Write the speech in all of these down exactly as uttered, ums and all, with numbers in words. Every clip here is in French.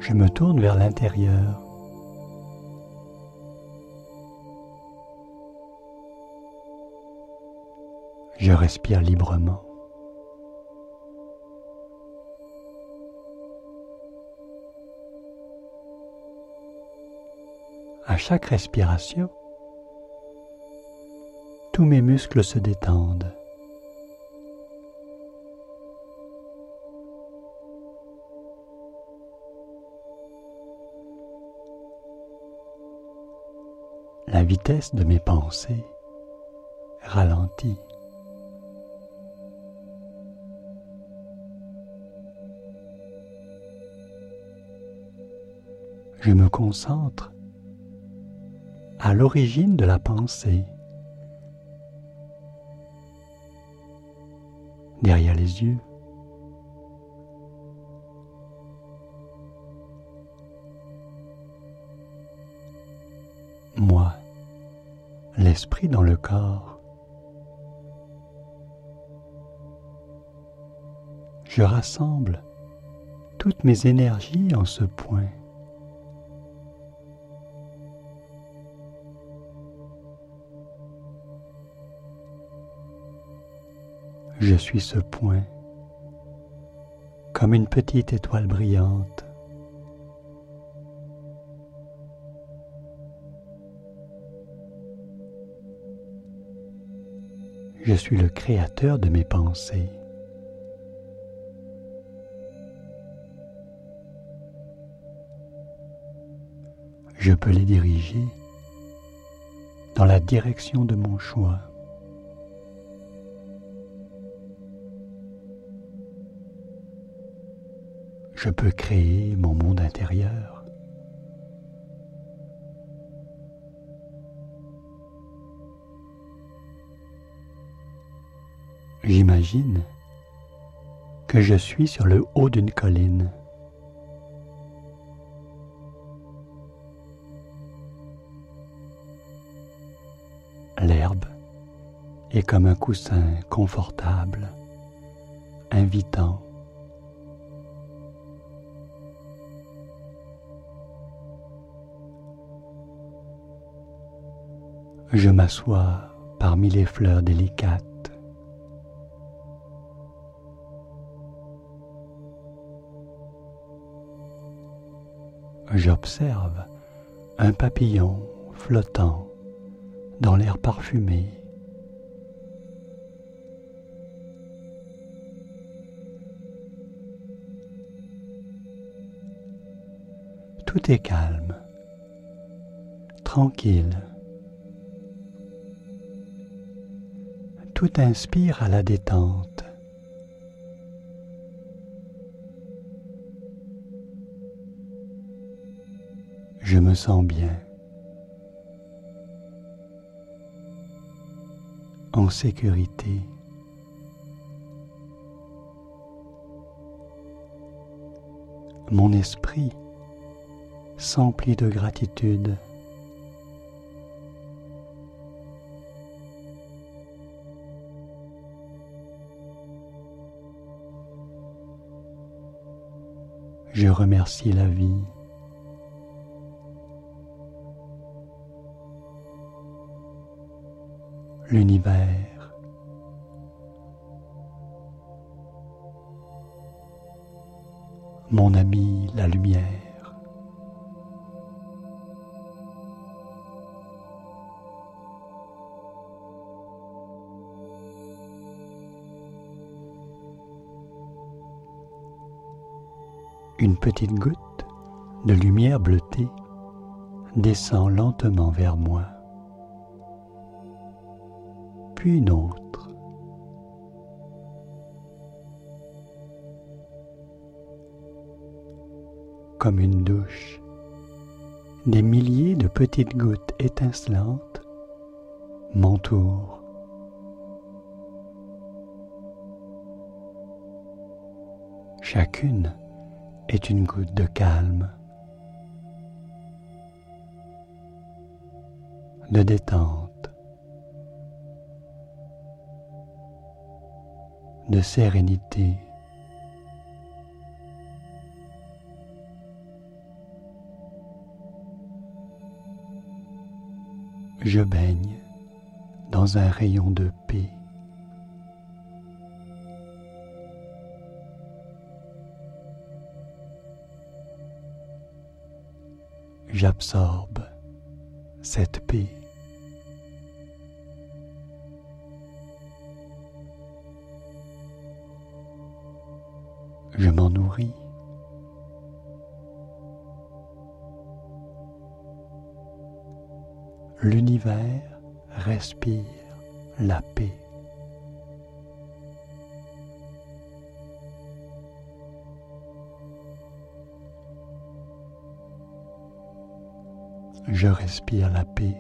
Je me tourne vers l'intérieur. Je respire librement. À chaque respiration, tous mes muscles se détendent. La vitesse de mes pensées ralentit. Je me concentre à l'origine de la pensée, derrière les yeux. Moi, l'esprit dans le corps. Je rassemble toutes mes énergies en ce point. Je suis ce point, comme une petite étoile brillante. Je suis le créateur de mes pensées. Je peux les diriger dans la direction de mon choix. Je peux créer mon monde intérieur. J'imagine que je suis sur le haut d'une colline. L'herbe est comme un coussin confortable, invitant. Je m'assois parmi les fleurs délicates. J'observe un papillon flottant dans l'air parfumé. Tout est calme, tranquille. Tout inspire à la détente. Je me sens bien, en sécurité. Mon esprit s'emplit de gratitude. Je remercie la vie. L'univers, mon ami la lumière. Une petite goutte de lumière bleutée descend lentement vers moi. Puis une autre. Comme une douche, des milliers de petites gouttes étincelantes m'entourent. Chacune est une goutte de calme, de détente, de sérénité. je baigne dans un rayon de paix. J'absorbe cette paix. Je m'en nourris. L'univers respire la paix. Je respire la paix.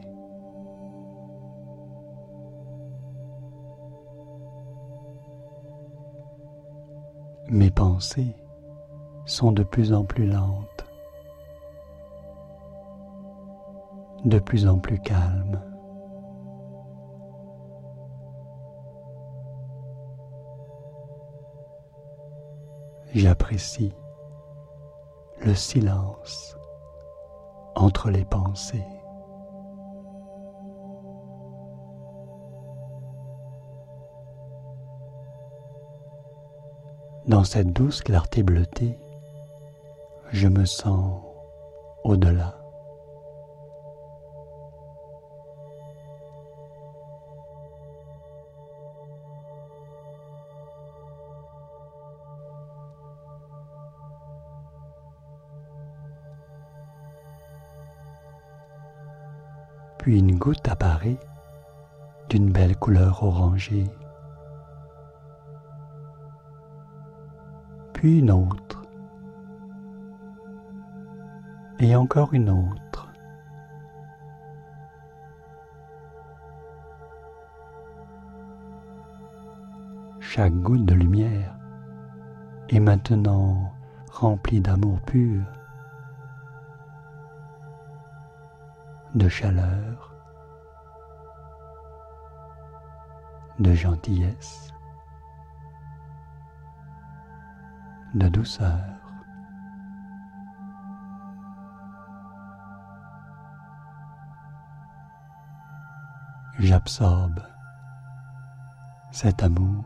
Mes pensées sont de plus en plus lentes, de plus en plus calmes. J'apprécie le silence entre les pensées. Dans cette douce clarté bleutée, je me sens au-delà. Puis une goutte apparaît d'une belle couleur orangée. Puis une autre, et encore une autre. Chaque goutte de lumière est maintenant remplie d'amour pur, de chaleur, de gentillesse, de douceur. J'absorbe cet amour.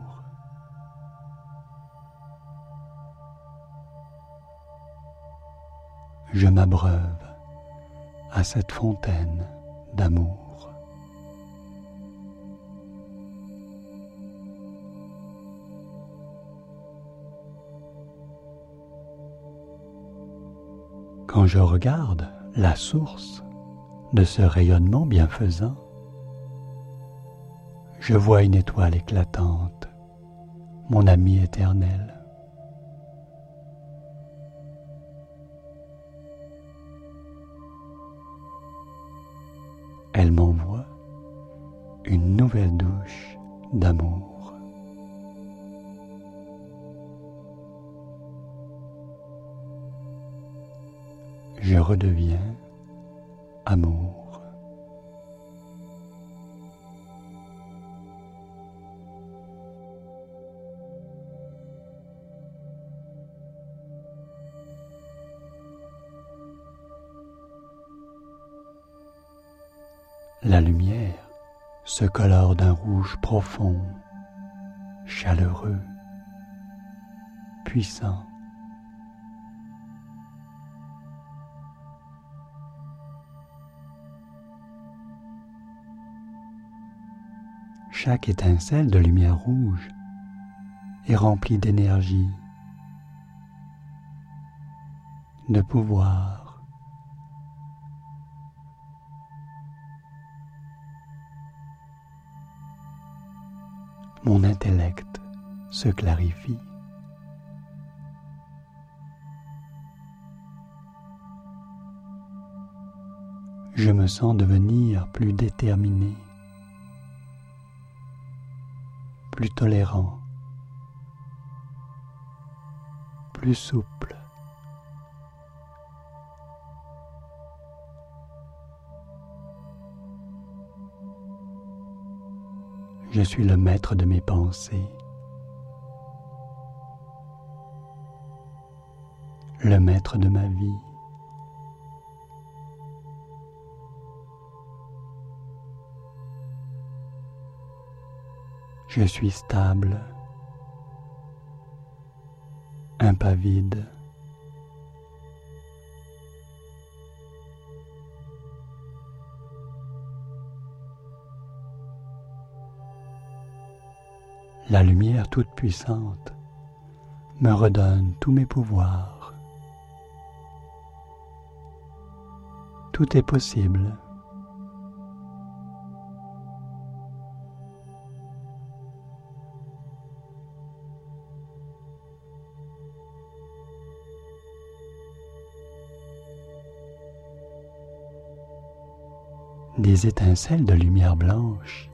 Je m'abreuve à cette fontaine d'amour. Quand je regarde la source de ce rayonnement bienfaisant, je vois une étoile éclatante, mon amie éternelle. Elle m'envoie une nouvelle douche d'amour. Je redeviens amour. La lumière se colore d'un rouge profond, chaleureux, puissant. Chaque étincelle de lumière rouge est remplie d'énergie, de pouvoir. Mon intellect se clarifie. Je me sens devenir plus déterminé, plus tolérant, plus souple. Je suis le maître de mes pensées, le maître de ma vie. Je suis stable, impavide. La lumière toute puissante me redonne tous mes pouvoirs. Tout est possible. Des étincelles de lumière blanche,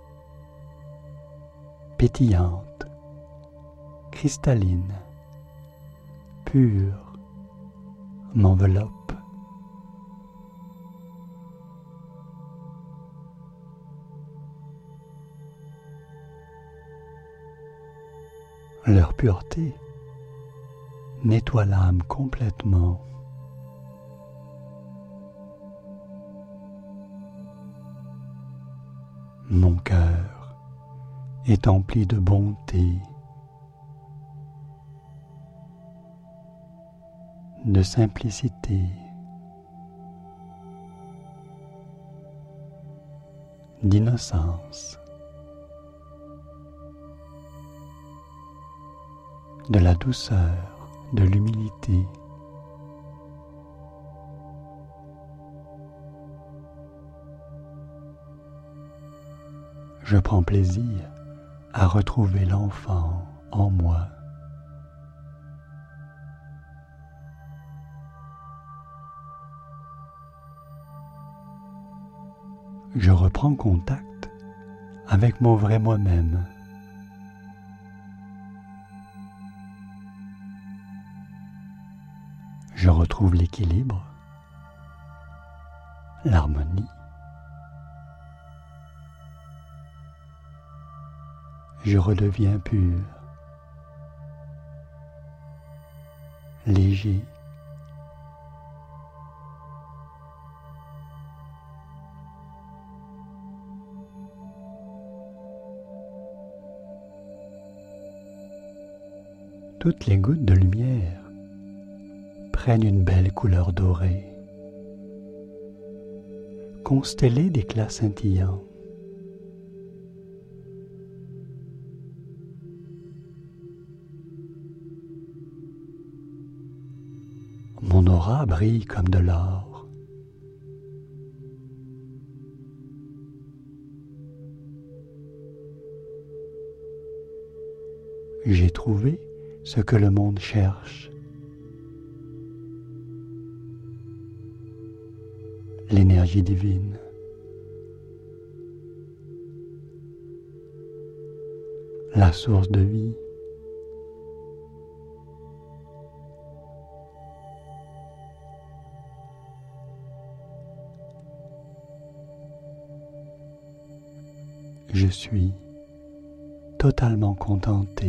pétillantes, cristallines, pures, m'enveloppent. Leur pureté nettoie l'âme complètement. Mon cœur est empli de bonté, de simplicité, d'innocence, de la douceur, de l'humilité. Je prends plaisir à retrouver l'enfant en moi. Je reprends contact avec mon vrai moi-même. Je retrouve l'équilibre, l'harmonie. Je redeviens pur, léger. Toutes les gouttes de lumière prennent une belle couleur dorée, constellée d'éclats scintillants. Mon aura brille comme de l'or. J'ai trouvé ce que le monde cherche. L'énergie divine. La source de vie. Je suis totalement contenté.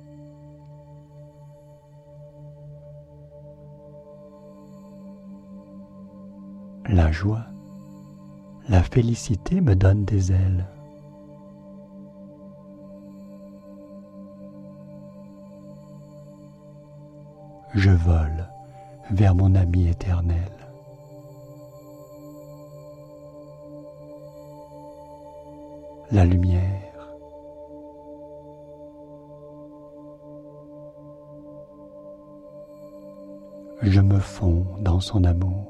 La joie, la félicité me donnent des ailes. Je vole vers mon ami éternel. La lumière. Je me fonds dans son amour.